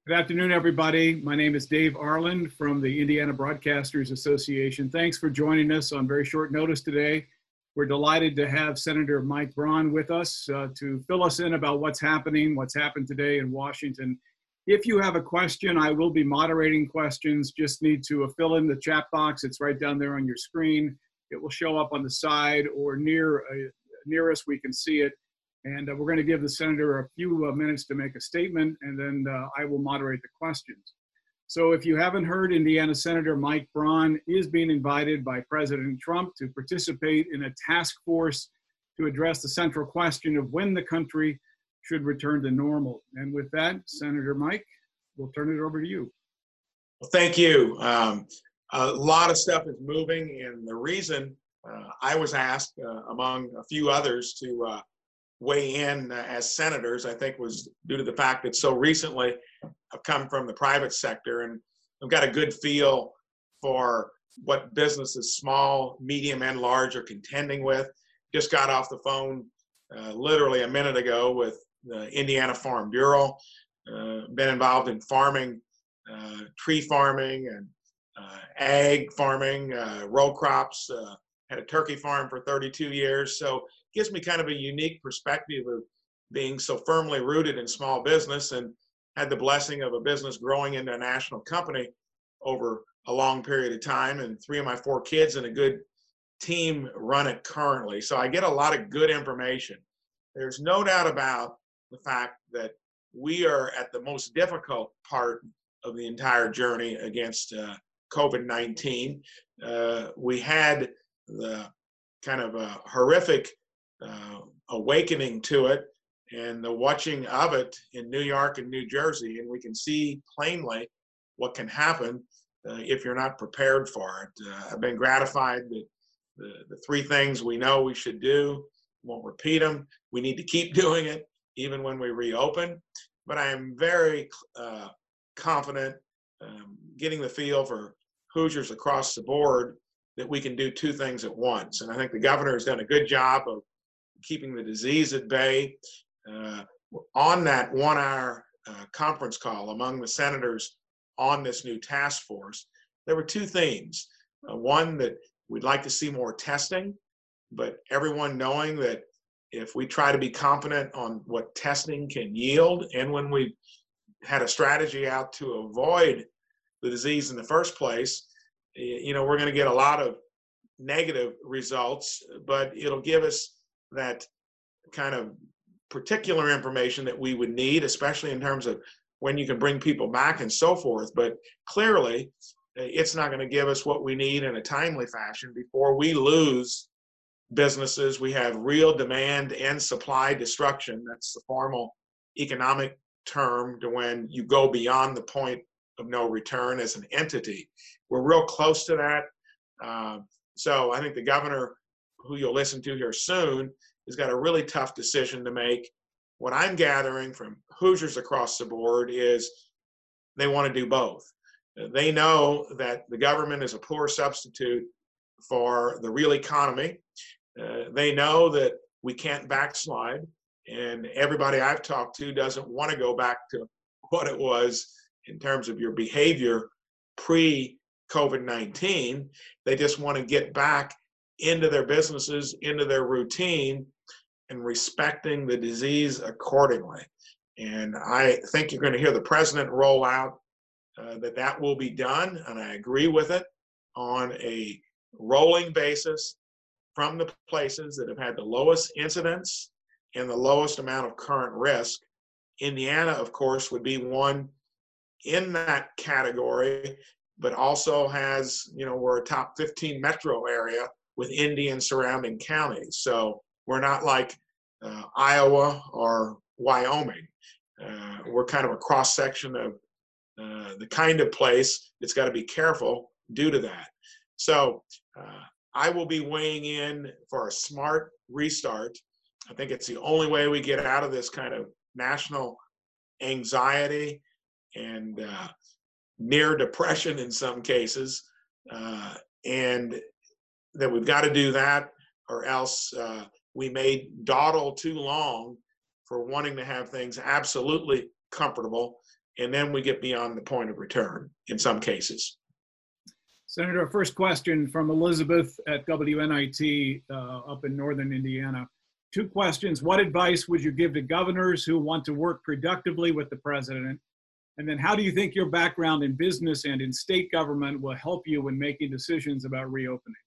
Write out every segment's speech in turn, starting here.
Good afternoon, everybody. My name is Dave Arland from the Indiana Broadcasters Association. Thanks for joining us on very short notice today. We're delighted to have Senator Mike Braun with us to fill us in about what's happened today in Washington. If you have a question, I will be moderating questions. Just need to fill in the chat box. It's right down there on your screen. It will show up on the side or near us. We can see it. And we're going to give the senator a few minutes to make a statement, and then I will moderate the questions. So if you haven't heard, Indiana Senator Mike Braun is being invited by President Trump to participate in a task force to address the central question of when the country should return to normal. And with that, Senator Mike, we'll turn it over to you. Well, thank you. A lot of stuff is moving, and the reason I was asked, among a few others, to weigh in as senators, I think, was due to the fact that so recently I've come from the private sector and I've got a good feel for what businesses, small, medium, and large, are contending with. Just got off the phone literally a minute ago with the Indiana Farm Bureau. Been involved in farming, tree farming and ag farming, row crops, had a turkey farm for 32 years. So it gives me kind of a unique perspective of being so firmly rooted in small business, and had the blessing of a business growing into a national company over a long period of time, and 3 of my 4 kids and a good team run it currently. So I get a lot of good information. There's no doubt about the fact that we are at the most difficult part of the entire journey against COVID-19. We had the kind of a horrific awakening to it and the watching of it in New York and New Jersey, and we can see plainly what can happen if you're not prepared for it. I've been gratified that the 3 things we know we should do, won't repeat them. We need to keep doing it even when we reopen. But I am very confident, getting the feel for Hoosiers across the board, that we can do 2 things at once. And I think the governor has done a good job of keeping the disease at bay. On that 1-hour conference call among the senators on this new task force, there were 2 themes. One, that we'd like to see more testing, but everyone knowing that if we try to be confident on what testing can yield, and when we had a strategy out to avoid the disease in the first place, we're going to get a lot of negative results, but it'll give us that kind of particular information that we would need, especially in terms of when you can bring people back and so forth. But clearly, it's not going to give us what we need in a timely fashion before we lose businesses. We have real demand and supply destruction. That's the formal economic term to when you go beyond the point of no return as an entity. We're real close to that. So I think the governor, who you'll listen to here soon, has got a really tough decision to make. What I'm gathering from Hoosiers across the board is they want to do both. They know that the government is a poor substitute for the real economy. They know that we can't backslide, and everybody I've talked to doesn't want to go back to what it was in terms of your behavior pre-COVID-19. They just want to get back into their businesses, into their routine, and respecting the disease accordingly. And I think you're going to hear the president roll out that will be done, and I agree with it, on a rolling basis from the places that have had the lowest incidence and the lowest amount of current risk. Indiana, of course, would be one in that category, but also has, we're a top 15 metro area with Indy and surrounding counties. So we're not like Iowa or Wyoming. We're kind of a cross section of the kind of place that's got to be careful due to that. So I will be weighing in for a smart restart. I think it's the only way we get out of this kind of national anxiety and near depression in some cases, and that we've got to do that, or else we may dawdle too long for wanting to have things absolutely comfortable and then we get beyond the point of return in some cases. Senator, our first question from Elizabeth at WNIT up in northern Indiana. Two questions. What advice would you give to governors who want to work productively with the president? And then how do you think your background in business and in state government will help you when making decisions about reopening?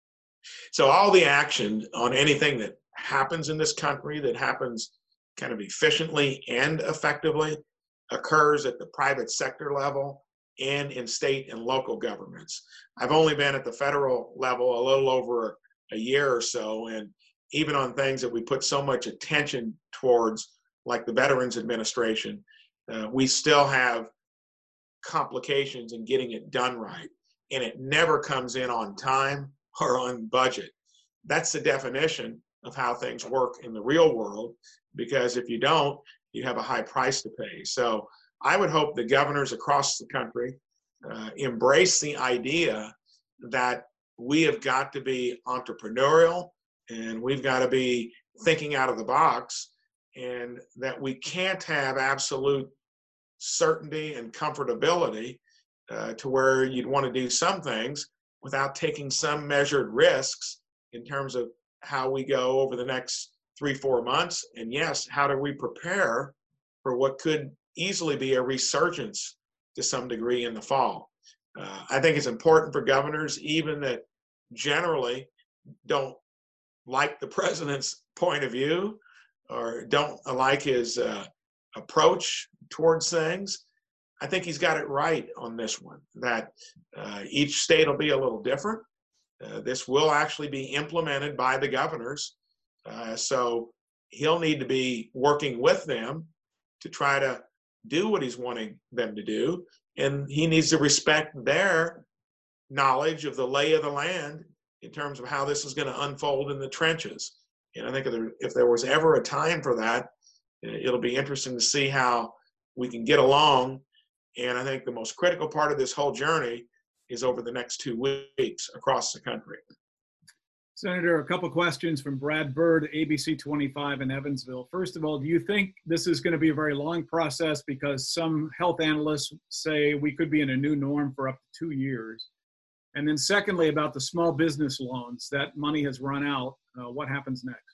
So all the action on anything that happens in this country that happens kind of efficiently and effectively occurs at the private sector level and in state and local governments. I've only been at the federal level a little over a year or so, and even on things that we put so much attention towards, like the Veterans Administration, we still have complications in getting it done right, and it never comes in on time or on budget. That's the definition of how things work in the real world, because if you don't, you have a high price to pay. So I would hope the governors across the country embrace the idea that we have got to be entrepreneurial and we've got to be thinking out of the box, and that we can't have absolute certainty and comfortability to where you'd want to do some things without taking some measured risks in terms of how we go over the next 3-4 months. And yes, how do we prepare for what could easily be a resurgence to some degree in the fall? I think it's important for governors, even that generally don't like the president's point of view or don't like his approach towards things. I think he's got it right on this one, that each state will be a little different. This will actually be implemented by the governors. So he'll need to be working with them to try to do what he's wanting them to do. And he needs to respect their knowledge of the lay of the land in terms of how this is going to unfold in the trenches. And I think if there was ever a time for that, it'll be interesting to see how we can get along. And I think the most critical part of this whole journey is over the next 2 weeks across the country. Senator, a couple questions from Brad Bird, ABC 25 in Evansville. First of all, do you think this is going to be a very long process, because some health analysts say we could be in a new norm for up to 2 years? And then secondly, about the small business loans, that money has run out. What happens next?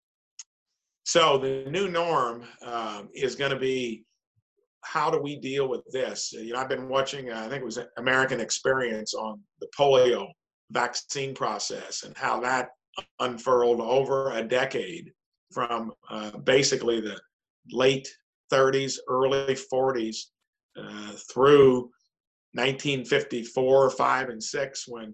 So the new norm is going to be, how do we deal with this? I've been watching, I think it was American Experience on the polio vaccine process and how that unfurled over a decade from basically the late 30s, early 40s through 1954, 5, and 6, when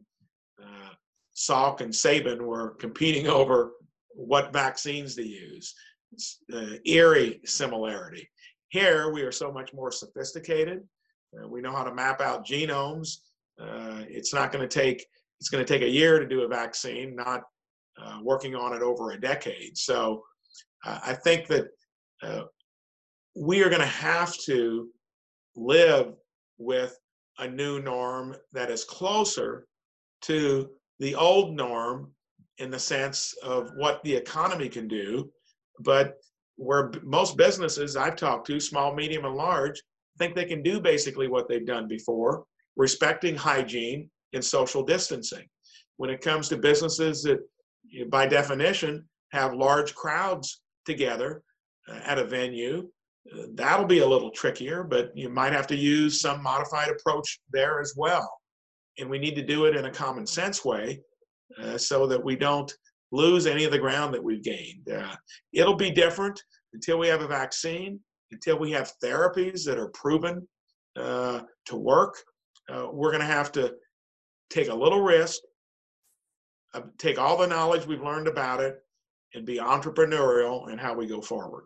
Salk and Sabin were competing over what vaccines to use. It's eerie similarity. Here, we are so much more sophisticated. We know how to map out genomes. It's going to take a year to do a vaccine, not working on it over a decade. So I think that we are going to have to live with a new norm that is closer to the old norm in the sense of what the economy can do, but where most businesses I've talked to, small, medium, and large, think they can do basically what they've done before, respecting hygiene and social distancing. When it comes to businesses that, by definition, have large crowds together at a venue, that'll be a little trickier, but you might have to use some modified approach there as well. And we need to do it in a common sense way so that we don't lose any of the ground that we've gained. It'll be different until we have a vaccine, until we have therapies that are proven to work. We're going to have to take a little risk, take all the knowledge we've learned about it, and be entrepreneurial in how we go forward.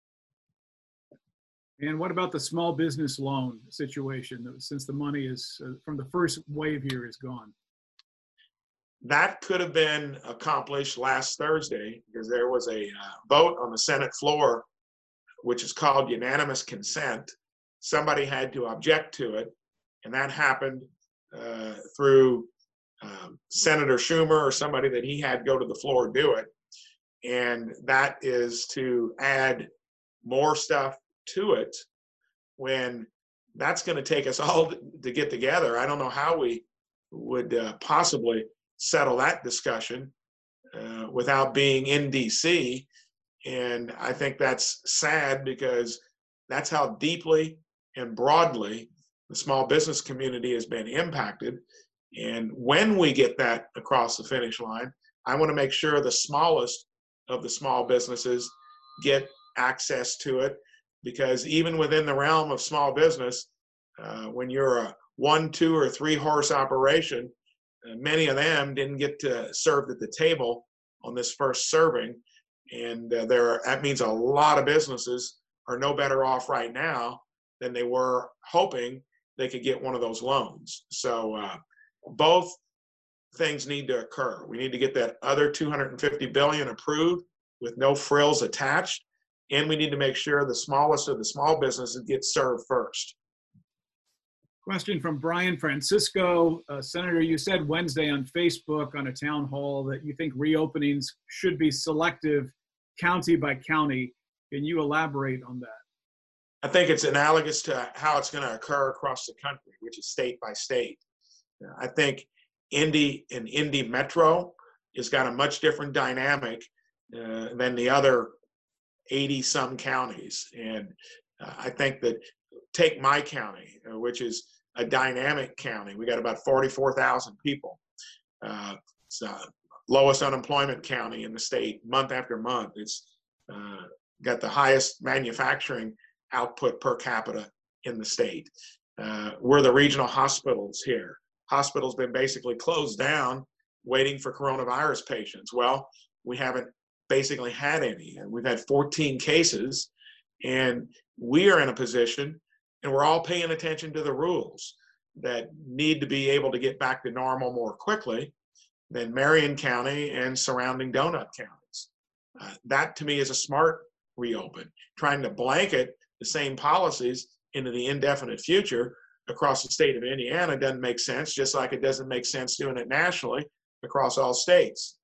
And what about the small business loan situation, since the money is from the first wave here is gone? That could have been accomplished last Thursday, because there was a vote on the Senate floor, which is called unanimous consent. Somebody had to object to it, and that happened through Senator Schumer or somebody that he had go to the floor do it. And that is to add more stuff to it when that's going to take us all to get together. I don't know how we would possibly settle that discussion without being in DC. And I think that's sad because that's how deeply and broadly the small business community has been impacted. And when we get that across the finish line, I want to make sure the smallest of the small businesses get access to it, because even within the realm of small business, when you're a 1, 2, or 3 horse operation, many of them didn't get served at the table on this first serving. And that means a lot of businesses are no better off right now than they were hoping they could get one of those loans. So both things need to occur. We need to get that other $250 billion approved with no frills attached, and we need to make sure the smallest of the small businesses get served first. Question from Brian Francisco. Senator, you said Wednesday on Facebook on a town hall that you think reopenings should be selective county by county. Can you elaborate on that? I think it's analogous to how it's going to occur across the country, which is state by state. I think Indy Metro has got a much different dynamic than the other 80-some counties. And I think that, take my county, which is a dynamic county. We got about 44,000 people. It's the lowest unemployment county in the state, month after month. It's got the highest manufacturing output per capita in the state. We're the regional hospitals here. Hospitals been basically closed down waiting for coronavirus patients. Well, we haven't basically had any. And we've had 14 cases, and we are in a position, and we're all paying attention to the rules that need to be able to get back to normal more quickly than Marion County and surrounding donut counties. That to me is a smart reopen. Trying to blanket the same policies into the indefinite future across the state of Indiana doesn't make sense, just like it doesn't make sense doing it nationally across all states.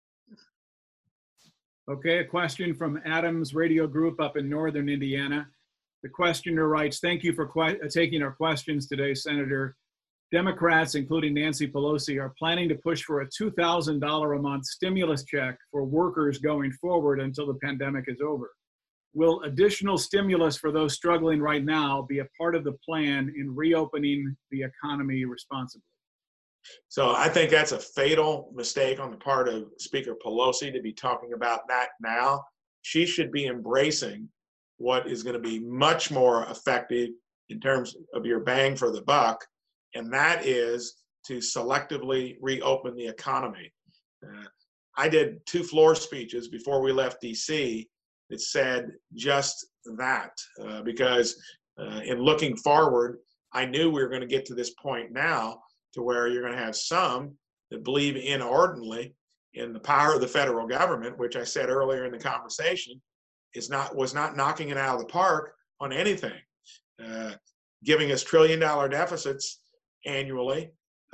Okay, a question from Adams Radio Group up in northern Indiana. The questioner writes, thank you for taking our questions today, Senator. Democrats, including Nancy Pelosi, are planning to push for a $2,000 a month stimulus check for workers going forward until the pandemic is over. Will additional stimulus for those struggling right now be a part of the plan in reopening the economy responsibly? So I think that's a fatal mistake on the part of Speaker Pelosi to be talking about that now. She should be embracing what is going to be much more effective in terms of your bang for the buck, and that is to selectively reopen the economy. I did 2 floor speeches before we left DC that said just that, because in looking forward, I knew we were going to get to this point now to where you're going to have some that believe inordinately in the power of the federal government, which I said earlier in the conversation was not knocking it out of the park on anything, giving us $1 trillion deficits annually,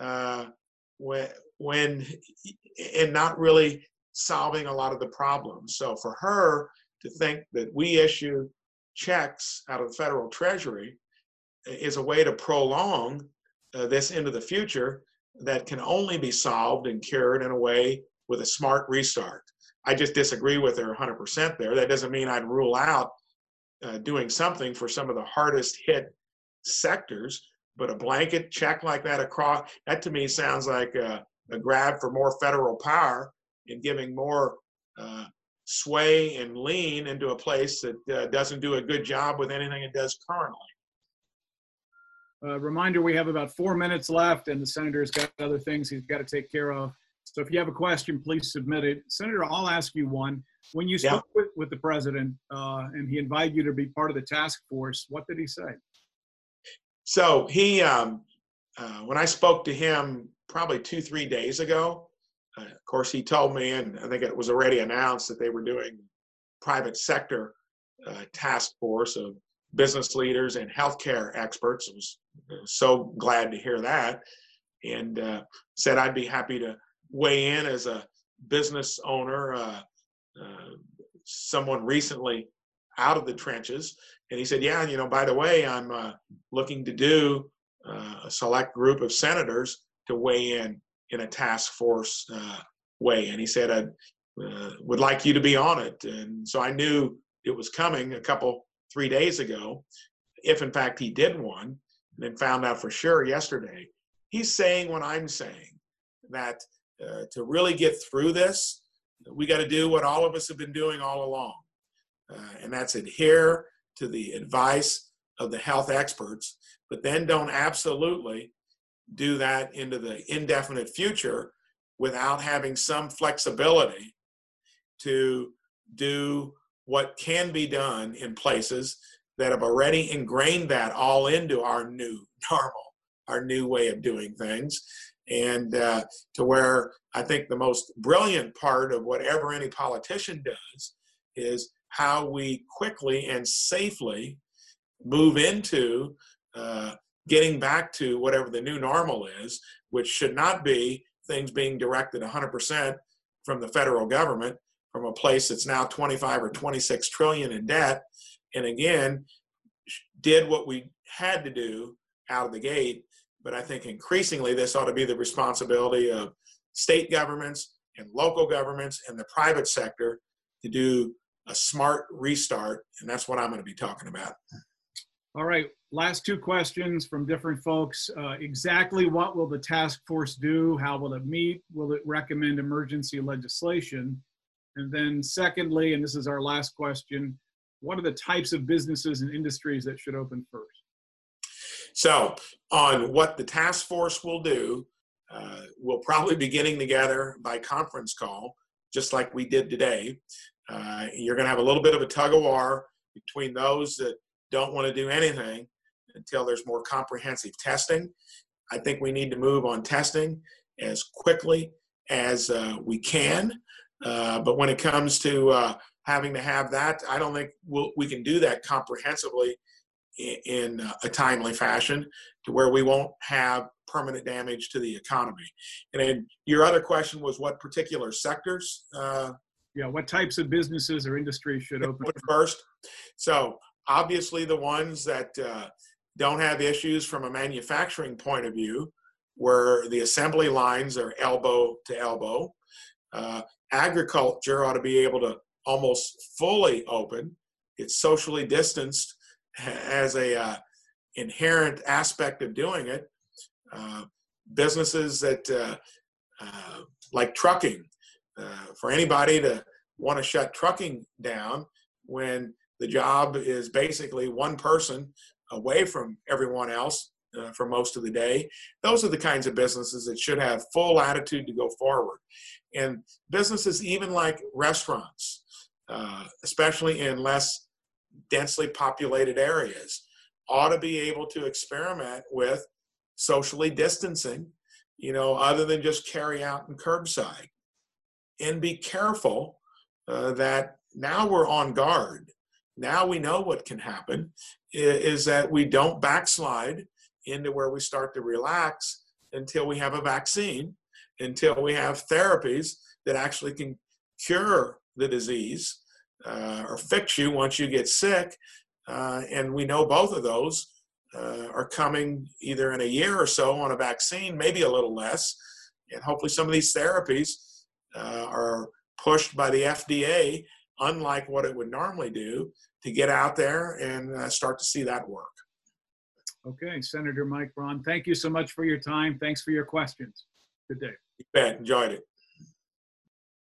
when and not really solving a lot of the problems. So for her to think that we issue checks out of the federal treasury is a way to prolong this into the future that can only be solved and cured in a way with a smart restart. I just disagree with her 100% there. That doesn't mean I'd rule out doing something for some of the hardest hit sectors, but a blanket check like that across, that to me sounds like a grab for more federal power and giving more sway and lean into a place that doesn't do a good job with anything it does currently. Reminder, we have about 4 minutes left, and the senator's got other things he's got to take care of. So if you have a question, please submit it. Senator, I'll ask you one. When you spoke with the president and he invited you to be part of the task force, what did he say? So he, when I spoke to him probably 2-3 days ago, of course, he told me, and I think it was already announced, that they were doing private sector task force of business leaders and healthcare experts. I was so glad to hear that, and said I'd be happy to weigh in as a business owner, someone recently out of the trenches, And he said, yeah, by the way, I'm looking to do a select group of senators to weigh in a task force way. And he said, I would like you to be on it. And so I knew it was coming 3 days ago, if in fact he did one, and then found out for sure yesterday. He's saying what I'm saying, that to really get through this, we got to do what all of us have been doing all along. And that's adhere to the advice of the health experts, but then don't absolutely do that into the indefinite future without having some flexibility to do what can be done in places that have already ingrained that all into our new normal, our new way of doing things. And to where I think the most brilliant part of whatever any politician does is how we quickly and safely move into getting back to whatever the new normal is, which should not be things being directed 100% from the federal government, from a place that's now 25 or 26 trillion in debt. And again, did what we had to do out of the gate. But I think increasingly this ought to be the responsibility of state governments and local governments and the private sector to do a smart restart. And that's what I'm going to be talking about. All right, last two questions from different folks. Exactly what will the task force do? How will it meet? Will it recommend emergency legislation? And then secondly, and this is our last question, what are the types of businesses and industries that should open first? So on what the task force will do, we'll probably be getting together by conference call, just like we did today. You're going to have a little bit of a tug of war between those that don't want to do anything until there's more comprehensive testing. I think we need to move on testing as quickly as we can. But when it comes to having to have that, I don't think we can do that comprehensively in a timely fashion to where we won't have permanent damage to the economy. And then your other question was what particular sectors? Yeah, what types of businesses or industries should open first? So obviously the ones that don't have issues from a manufacturing point of view, where the assembly lines are elbow to elbow. Agriculture ought to be able to almost fully open. It's socially distanced as a inherent aspect of doing it. Businesses that like trucking, for anybody to want to shut trucking down when the job is basically one person away from everyone else for most of the day, those are the kinds of businesses that should have full latitude to go forward. And businesses even like restaurants, especially in less densely populated areas, ought to be able to experiment with socially distancing, other than just carry out and curbside. And be careful that now we're on guard. Now we know what can happen is that we don't backslide into where we start to relax until we have a vaccine, until we have therapies that actually can cure the disease or fix you once you get sick. And we know both of those are coming either in a year or so on a vaccine, maybe a little less. And hopefully some of these therapies are pushed by the FDA, unlike what it would normally do, to get out there and start to see that work. Okay, Senator Mike Braun, thank you so much for your time. Thanks for your questions. Good day. You bet. Enjoyed it.